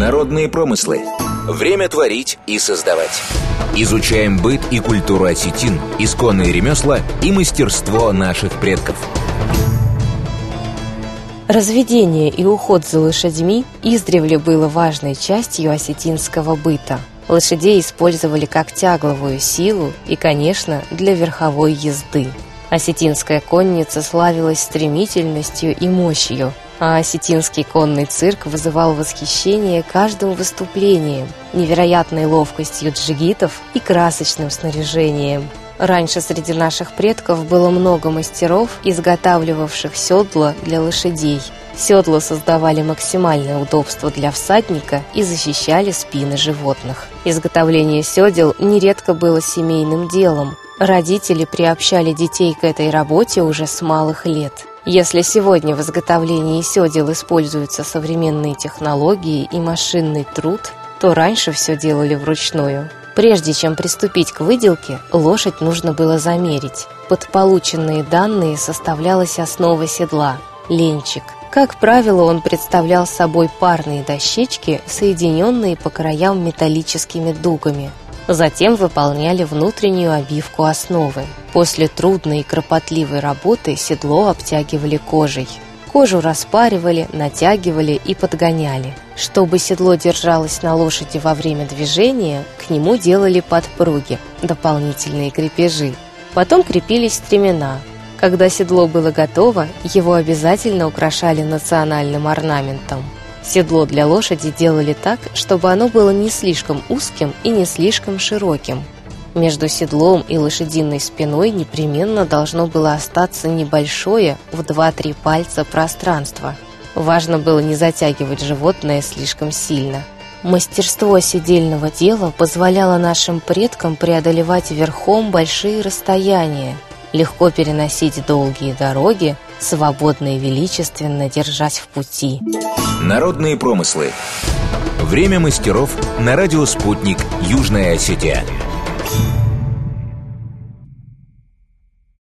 Народные промыслы. Время творить и создавать. Изучаем быт и культуру осетин, исконные ремесла и мастерство наших предков. Разведение и уход за лошадьми издревле было важной частью осетинского быта. Лошадей использовали как тягловую силу и, конечно, для верховой езды. Осетинская конница славилась стремительностью и мощью, а осетинский конный цирк вызывал восхищение каждым выступлением, невероятной ловкостью джигитов и красочным снаряжением. Раньше среди наших предков было много мастеров, изготавливавших седла для лошадей. Седла создавали максимальное удобство для всадника и защищали спины животных. Изготовление седел нередко было семейным делом. Родители приобщали детей к этой работе уже с малых лет. Если сегодня в изготовлении седел используются современные технологии и машинный труд, то раньше все делали вручную. Прежде чем приступить к выделке, лошадь нужно было замерить. Под полученные данные составлялась основа седла – ленчик. Как правило, он представлял собой парные дощечки, соединенные по краям металлическими дугами. Затем выполняли внутреннюю обивку основы. После трудной и кропотливой работы седло обтягивали кожей. Кожу распаривали, натягивали и подгоняли. Чтобы седло держалось на лошади во время движения, к нему делали подпруги, дополнительные крепежи. Потом крепились стремена. Когда седло было готово, его обязательно украшали национальным орнаментом. Седло для лошади делали так, чтобы оно было не слишком узким и не слишком широким. Между седлом и лошадиной спиной непременно должно было остаться небольшое в 2-3 пальца пространство. Важно было не затягивать животное слишком сильно. Мастерство седельного дела позволяло нашим предкам преодолевать верхом большие расстояния, легко переносить долгие дороги, свободно и величественно держась в пути. Народные промыслы. Время мастеров на радио «Спутник», Южная Осетия.